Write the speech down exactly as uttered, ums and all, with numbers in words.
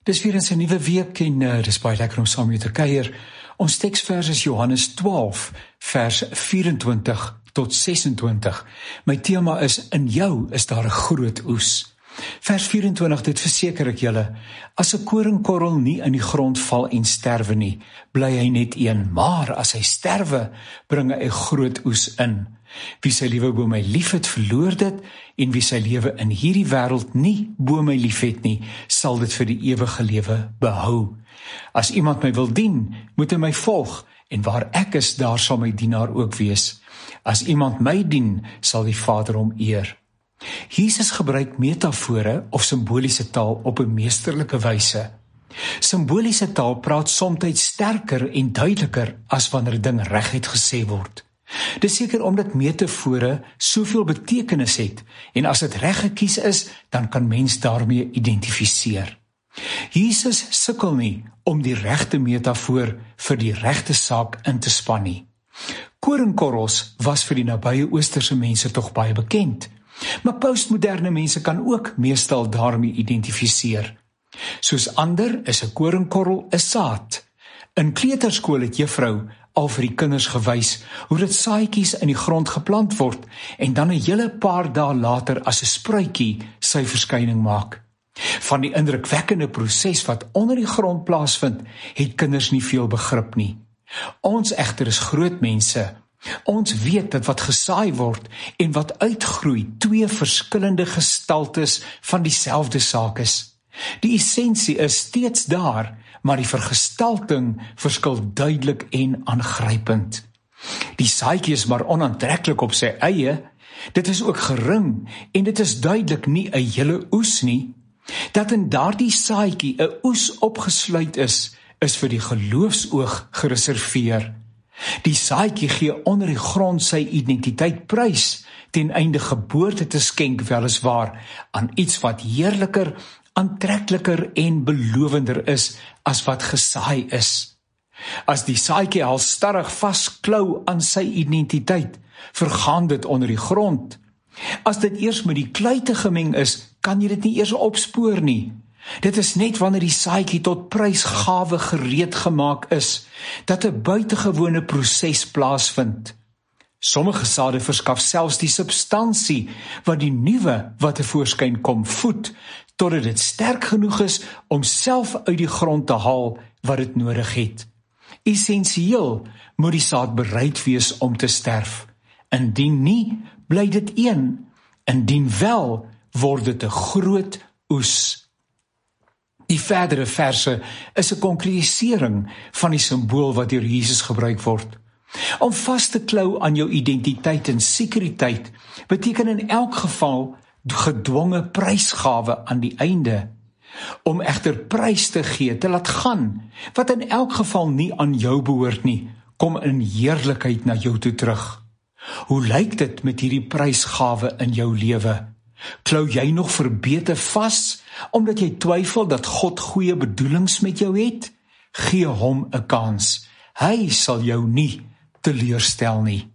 Dis weer eens 'n nuwe week en uh, dis baie lekker om saam met jou te kuier. Ons teksvers is Johannes twaalf, vers vyf-en-twintig tot ses-en-twintig. My tema is, in jou is daar 'n groot oes. Vers vyf-en-twintig, dit verseker ek julle, as 'n koringkorrel nie in die grond val en sterwe nie, bly hy net een, maar as hy sterwe, bring hy 'n groot oes in. Wie sy liewe bo my liefhet, verloor dit, en wie sy lewe in hierdie wêreld nie bo my liefhet nie, sal dit vir die ewige lewe behou. As iemand my wil dien, moet hy my volg, en waar ek is, daar sal my dienaar ook wees. As iemand my dien, sal die Vader hom eer. Jesus gebruik metafore of simboliese taal op 'n meesterlike wyse. Simboliese taal praat soms sterker en duideliker as wanneer 'n ding reguit gesê word. Dis seker omdat metafore soveel betekenis het, en as dit reg gekies is, dan kan mens daarmee identifiseer. Jesus sukkel nie om die regte metafoor vir die regte saak in te span nie. Koringkorrels was vir die nabye Oosterse mense tog baie bekend, maar postmoderne mense kan ook meestal daarmee identifiseer. Soos ander is 'n koringkorrel 'n saad. In kleuterskool het juffrou al vir die kinders gewys hoe dit saadjies in die grond geplant word en dan 'n hele paar dae later as 'n spruitjie sy verskyning maak. Van die indrukwekkende proses wat onder die grond plaasvind, het kinders nie veel begrip nie. Ons egter is groot mense. Ons weet dat wat gesaai word en wat uitgroei twee verskillende gestaltes van dieselfde saak is. Die essensie is steeds daar, maar die vergestalting verskil duidelik en aangrypend. Die saadjie is maar onaantreklik op sy eie, dit is ook gering en dit is duidelik nie 'n hele oes nie. Dat in daardie saadjie 'n oes opgesluit is, is vir die geloofsoog gereserveer. Die saadjie gee onder die grond sy identiteit prys, ten einde geboorte te skenk weliswaar aan iets wat heerliker, aantrekliker en belovender is as wat gesaai is. As die saadjie halstarrig vasklou aan sy identiteit, vergaan dit onder die grond. As dit eers met die kluite gemeng is, kan jy dit nie eers opspoor nie. Dit is net wanneer die saadjie tot prysgawe gereed gemaak is, dat 'n buitengewone proses plaasvind. Sommige sade verskaf selfs die substansie wat die nuwe wat tevoorskyn kom voed, totdat dit sterk genoeg is om self uit die grond te haal wat dit nodig het. Essensieel moet die saad bereid wees om te sterf. Indien nie, bly dit een. Indien wel, word dit 'n groot oes. Die verdere verse is 'n konkretisering van die simbool wat deur Jesus gebruik word. Om vas te klou aan jou identiteit en sekuriteit beteken in elk geval gedwonge prysgawe aan die einde. Om egter prys te gee, te laat gaan, wat in elk geval nie aan jou behoort nie, kom in heerlikheid na jou toe terug. Hoe lyk dit met hierdie prysgawe in jou lewe? Klou jy nog verbeter vas, omdat jy twyfel dat God goeie bedoelings met jou het? Gee hom 'n kans. Hy sal jou nie teleurstel nie.